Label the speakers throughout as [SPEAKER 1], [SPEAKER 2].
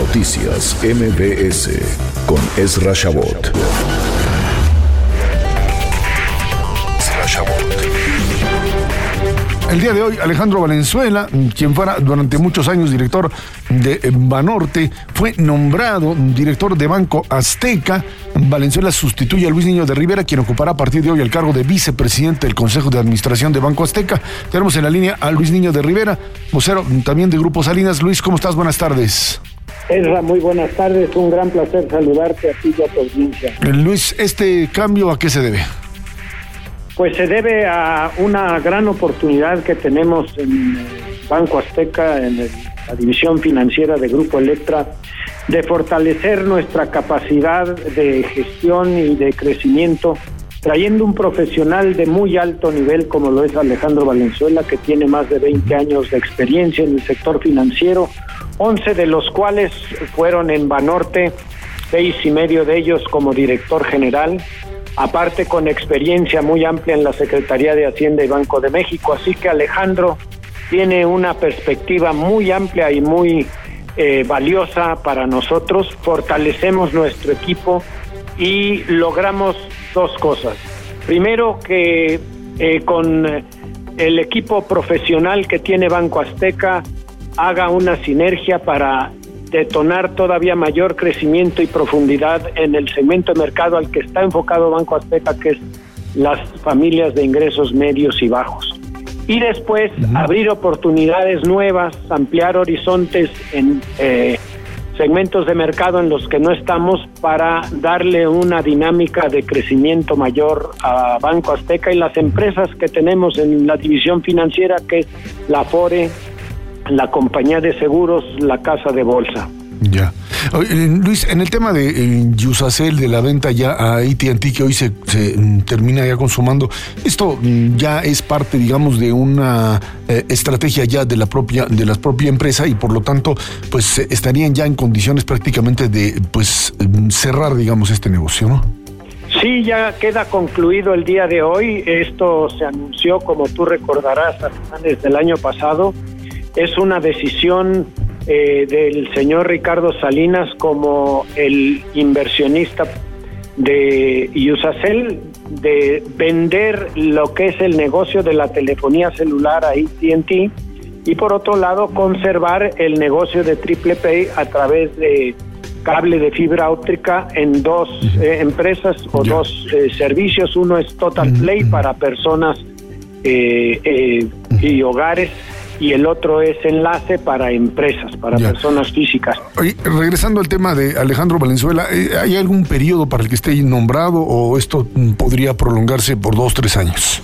[SPEAKER 1] Noticias MBS con Ezra Shabot.
[SPEAKER 2] El día de hoy, Alejandro Valenzuela, quien fuera durante muchos años director de Banorte, fue nombrado director de Banco Azteca. Valenzuela sustituye a Luis Niño de Rivera, quien ocupará a partir de hoy el cargo de vicepresidente del Consejo de Administración de Banco Azteca. Tenemos en la línea a Luis Niño de Rivera, vocero también de Grupo Salinas. Luis, ¿cómo estás? Buenas tardes.
[SPEAKER 3] Ezra, muy buenas tardes. Un gran placer saludarte a ti y a tu audiencia.
[SPEAKER 2] Luis, ¿este cambio a qué se debe?
[SPEAKER 3] Pues se debe a una gran oportunidad que tenemos en Banco Azteca, en la división financiera de Grupo Electra, de fortalecer nuestra capacidad de gestión y de crecimiento, trayendo un profesional de muy alto nivel como lo es Alejandro Valenzuela, que tiene más de 20 años de experiencia en el sector financiero, 11 de los cuales fueron en Banorte, 6 y medio de ellos como director general, aparte con experiencia muy amplia en la Secretaría de Hacienda y Banco de México. Así que Alejandro tiene una perspectiva muy amplia y muy valiosa para nosotros. Fortalecemos nuestro equipo y logramos dos cosas. Primero, que con el equipo profesional que tiene Banco Azteca haga una sinergia para detonar todavía mayor crecimiento y profundidad en el segmento de mercado al que está enfocado Banco Azteca, que es las familias de ingresos medios y bajos. Y después abrir oportunidades nuevas, ampliar horizontes en segmentos de mercado en los que no estamos, para darle una dinámica de crecimiento mayor a Banco Azteca y las empresas que tenemos en la división financiera, que es la Afore, la compañía de seguros, la casa de bolsa.
[SPEAKER 2] Ya. Luis, en el tema de Iusacell, de la venta ya a AT&T, que hoy se termina ya consumando, esto ya es parte, digamos, de una estrategia ya de la propia empresa, y por lo tanto, pues estarían ya en condiciones prácticamente de, pues, cerrar, digamos, este negocio, ¿no?
[SPEAKER 3] Sí, ya queda concluido el día de hoy. Esto se anunció, como tú recordarás, a finales del año pasado. Es una decisión del señor Ricardo Salinas como el inversionista de Iusacell, de vender lo que es el negocio de la telefonía celular a AT&T, y por otro lado conservar el negocio de Triple Play a través de cable de fibra óptica en dos empresas o dos servicios. Uno es Total Play para personas y hogares, y el otro es Enlace para empresas, para personas físicas.
[SPEAKER 2] Oye, regresando al tema de Alejandro Valenzuela, ¿hay algún periodo para el que esté nombrado, o esto podría prolongarse por 2-3 años?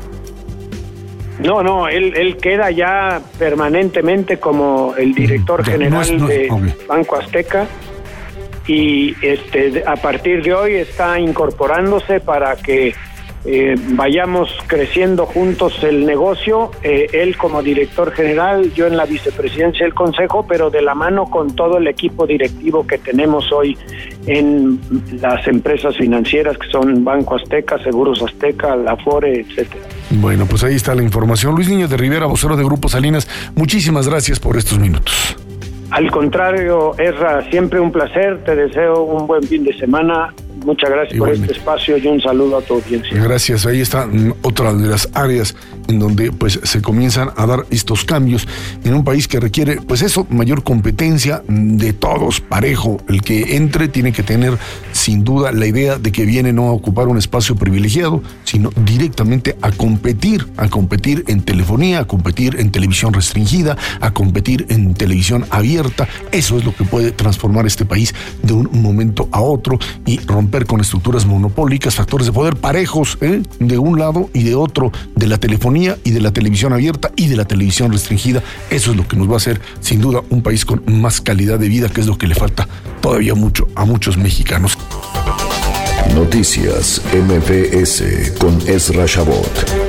[SPEAKER 3] No, él queda ya permanentemente como el director general de Banco Azteca, y a partir de hoy está incorporándose para que vayamos creciendo juntos el negocio, él como director general, yo en la vicepresidencia del Consejo, pero de la mano con todo el equipo directivo que tenemos hoy en las empresas financieras, que son Banco Azteca, Seguros Azteca, la Afore, etcétera.
[SPEAKER 2] Bueno, pues ahí está la información. Luis Niño de Rivera, vocero de Grupo Salinas, muchísimas gracias por estos minutos.
[SPEAKER 3] Al contrario, Ezra, siempre un placer, te deseo un buen fin de semana. Muchas gracias por este espacio y un saludo a tu audiencia.
[SPEAKER 2] Gracias. Ahí está otra de las áreas en donde pues se comienzan a dar estos cambios en un país que requiere, pues eso, mayor competencia de todos, parejo. El que entre tiene que tener sin duda la idea de que viene no a ocupar un espacio privilegiado, sino directamente a competir en telefonía, a competir en televisión restringida, a competir en televisión abierta. Eso es lo que puede transformar este país de un momento a otro y romper con estructuras monopólicas, factores de poder parejos, de un lado y de otro, de la telefonía y de la televisión abierta y de la televisión restringida. Eso es lo que nos va a hacer, sin duda, un país con más calidad de vida, que es lo que le falta todavía mucho a muchos mexicanos.
[SPEAKER 1] Noticias MBS con Ezra Shabot.